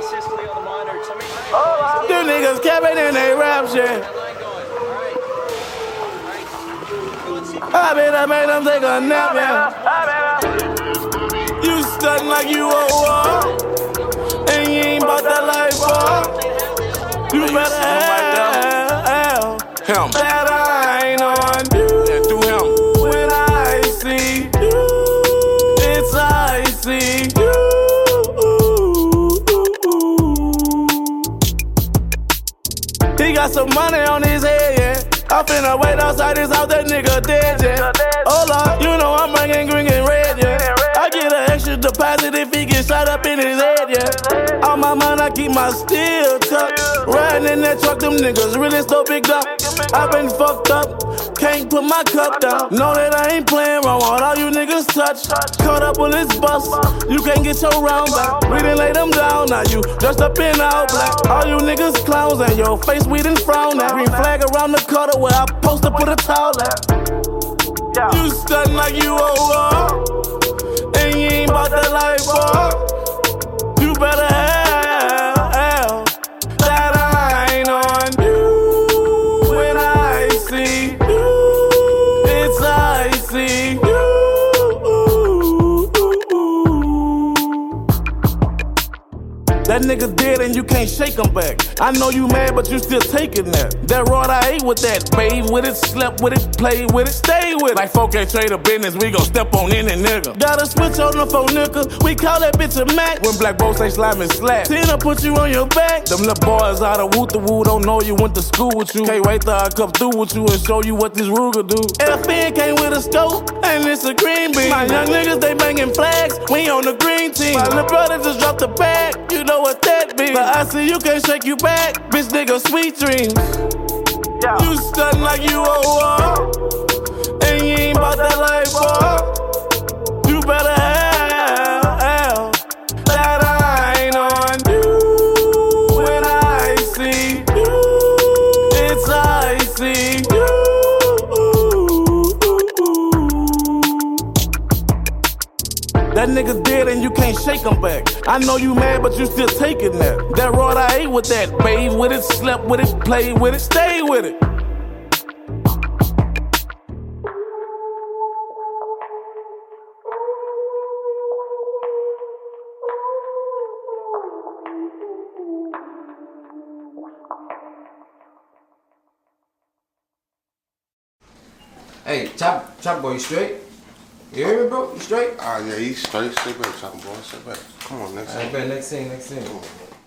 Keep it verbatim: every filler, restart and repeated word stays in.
Them niggas capping in they rap shit. I bet I made them take a nap, yeah. You stuntin' like you a war, and you ain't bout that life, boy. You better have him that I ain't on you. Yeah, through him. When I see you, it's I see you. He got some money on his head, yeah. I finna wait outside his house, that nigga dead, yeah. Oh Lord, you know I'm bringing green and red, yeah. I get an extra deposit if he get shot up in his head, yeah. On my mind, I keep my steel tucked. Riding in that truck, them niggas really so big up. I been fucked up, can't put my cup down. Know that I ain't playing wrong, what all you niggas touch. Caught up with this bus, you can't get your round back. We done lay them down, now you dressed up in all black. All you niggas clowns and your face we done frown at. Green flag around the cutter where I post to put a towel at. You stuntin' like you a war, and you ain't bout that life, boy. You better have, have that I ain't on you. When I see you, it's I see you. That nigga dead and you can't shake him back. I know you mad, but you still taking that. That rod I ate with that. Bathe with it, slept with it, played with it, stay with it. Like folk ain't trade a business, we gon' step on any nigga. Gotta switch on the phone nigga, we call that bitch a Mac. When black boys say slime and slap, Tina put you on your back. Them little boys out of woot the woo don't know you, went to school with you. Can't wait till I come through with you and show you what this Ruger do. F N came with a scope, and it's a green bean. My young niggas, they banging flags, we on the green team. My little brother just dropped the bag, you know what that be. But I see you can't shake you back, bitch nigga, sweet dreams. Yeah. You stuntin' like you a war, and you ain't bout that life, boy. You better have, have that I ain't on you. When I see you, it's I see you. That nigga dead and you can't shake him back. I know you mad, but you still taking that. That rod I ate with that. Bathe with it, slept with it, played with it, stay with it. Hey, Chop, Chop boy, you straight? You hear me, bro? You straight? Ah, uh, yeah, he's straight. Stay back, Chop boy. Stay back. Come on, next scene. All right, bet, next scene, next scene. Come on, bro.